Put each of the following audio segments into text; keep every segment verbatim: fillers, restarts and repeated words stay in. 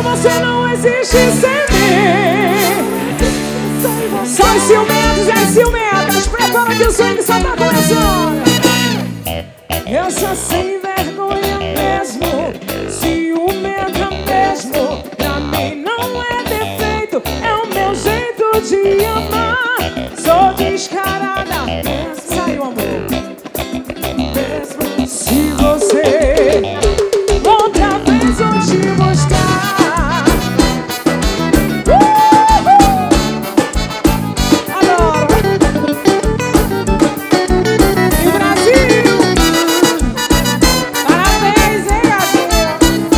você não existe sem mim. Só os ciumentos e as ciumentas, prepara que o sangue só tá começando. Eu sou sem vergonha mesmo, ciumenta mesmo. Pra mim não é defeito, é o meu jeito de amar. Sou descarada mesmo. Saiu, amor. Mesmo se você outra vez eu te buscar. Uhul! Adoro! E o Brasil! Parabéns, hein, gatinha?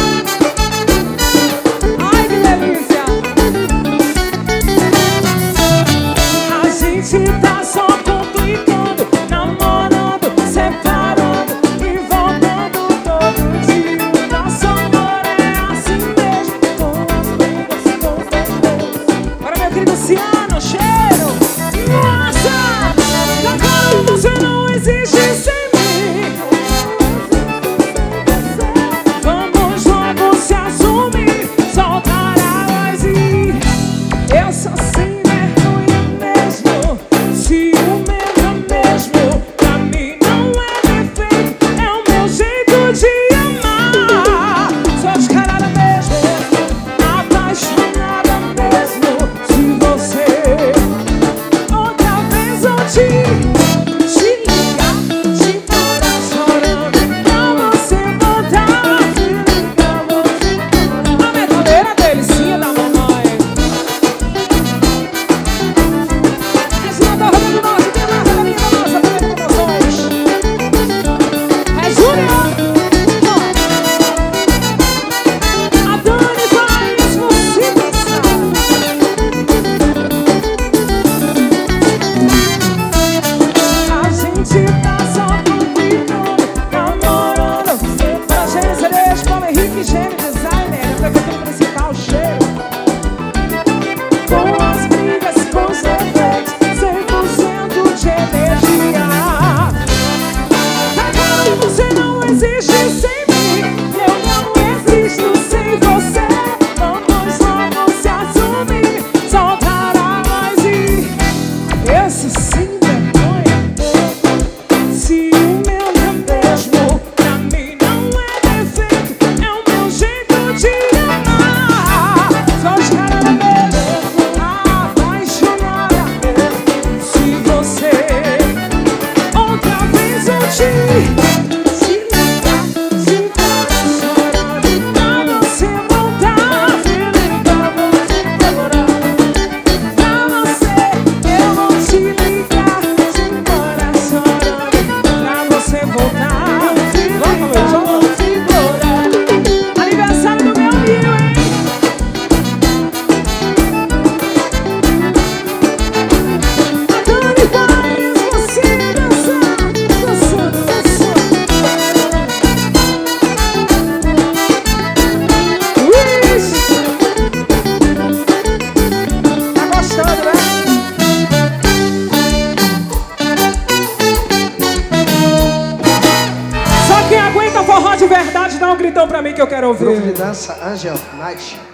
Ai, que delícia! A gente tá só complicando, namorando, separando e voltando todo dia. O nosso amor é assim mesmo, com as brigas, com os defeitos. Agora, meu querido Luciano, cheiro! Nossa! Agora você não existe sem mim. Vamos logo se assumir, soltar a voz e eu sou sem vergonha mesmo, ciumenta mesmo. Pra mim não é defeito, é o meu jeito de amar. Sou descarada mesmo, apaixonada mesmo. Se você outra vez eu te te ligar, te parar chorando, pra você voltar, te ligar, você. A metaleira delicinha da mamãe. Esse não tá rodando nosso, tem mais da minha nossa, tem promoções. É Júnior. A Dani faz você pensar. A gente tá só complicando, namorando. Pra agência da escola Henrique Gênio Designer, pra que eu principal cheiro. Com as brigas, com os defeitos, cem por cento de energia. Agora você não existe sem mim, eu não existo sem você. Vamos logo se assumir, soltar a voz e eu sou sem vergonha, ciumenta mesmo. Pra mim não é defeito, é o meu jeito de amar. Sou descarada mesmo, apaixonada mesmo. Se você outra vez eu te te ligar, te parar chorando, pra você voltar, te ligar, você demorar. Pra você eu vou te ligar, te parar chorando, pra você voltar, te ligar, vou te implorar. Aniversário do meu Rio, hein? A Dani faz você dançar, dançando, dançando. Luiz! Tá gostando, né? Só quem aguenta forró de verdade dá um gritão pra mim que eu quero Grupo de ouvir. dança Angel Night.